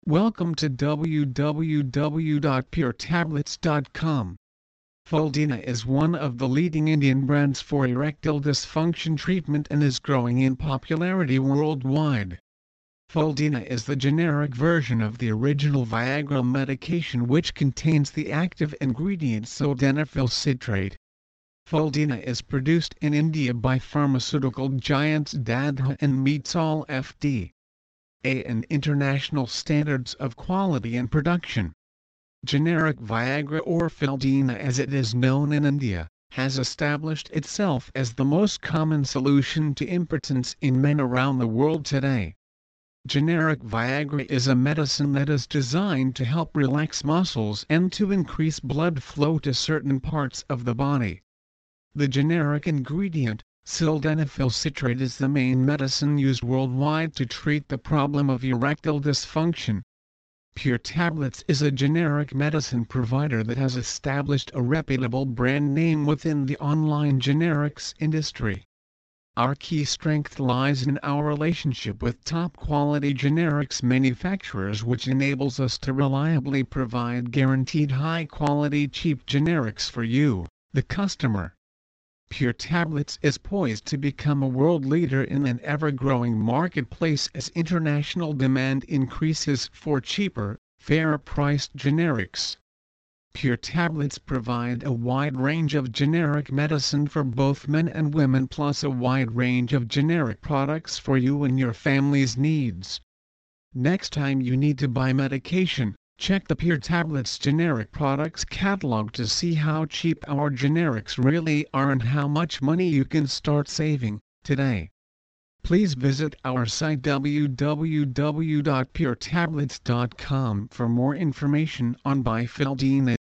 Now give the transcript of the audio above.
Welcome to www.puretablets.com. Fuldena is one of the leading Indian brands for erectile dysfunction treatment and is growing in popularity worldwide. Fuldena is the generic version of the original Viagra medication, which contains the active ingredient sildenafil citrate. Fuldena is produced in India by pharmaceutical giants Dadra and meets all FDA and international standards of quality and production. Generic Viagra, or Fuldena as it is known in India, has established itself as the most common solution to impotence in men around the world today. Generic Viagra is a medicine that is designed to help relax muscles and to increase blood flow to certain parts of the body. The generic ingredient, sildenafil citrate, is the main medicine used worldwide to treat the problem of erectile dysfunction. Pure Tablets is a generic medicine provider that has established a reputable brand name within the online generics industry. Our key strength lies in our relationship with top-quality generics manufacturers, which enables us to reliably provide guaranteed high-quality cheap generics for you, the customer. Pure Tablets is poised to become a world leader in an ever-growing marketplace as international demand increases for cheaper, fair-priced generics. Pure Tablets provide a wide range of generic medicine for both men and women, plus a wide range of generic products for you and your family's needs. Next time you need to buy medication, check the Pure Tablets generic products catalog to see how cheap our generics really are and how much money you can start saving today. Please visit our site www.puretablets.com for more information on Fuldena.